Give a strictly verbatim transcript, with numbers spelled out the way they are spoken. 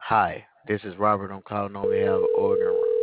Hi, this is Robert. I'm calling on behalf of Oregon.